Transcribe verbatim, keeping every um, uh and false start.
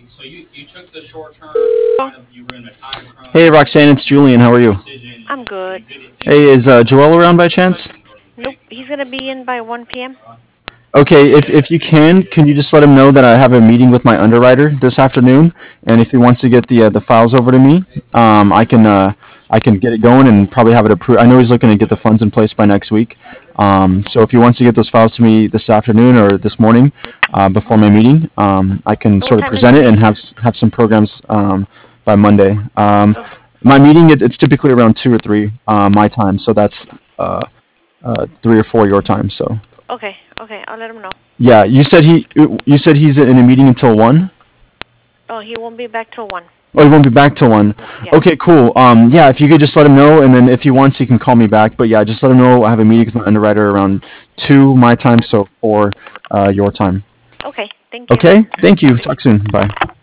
Hey, Roxanne, it's Julian. How are you? I'm good. Hey, is uh, Joel around by chance? Nope, he's gonna be in by one p m. Okay, if if you can, can you just let him know that I have a meeting with my underwriter this afternoon, and if he wants to get the uh, the files over to me, um, I can uh, I can get it going and probably have it approved. I know he's looking to get the funds in place by next week, um, so if he wants to get those files to me this afternoon or this morning, uh, before my meeting, um, I can What sort of time is the present it and meeting? have s- have some programs um, by Monday. Um, Oh, my meeting it, it's typically around two or three uh, my time, so that's uh, uh, three or four your time. So. okay, okay, I'll let him know. Yeah, you said he you said he's in a meeting until one? Oh, he won't be back till one. Oh, he won't be back till one. Yeah. Okay, cool. Um, yeah, if you could just let him know, and then if he wants, he can call me back. But yeah, just let him know I have a meeting with my underwriter around two my time, so four uh, your time. Okay, thank you. Okay, thank you. Talk soon. Bye.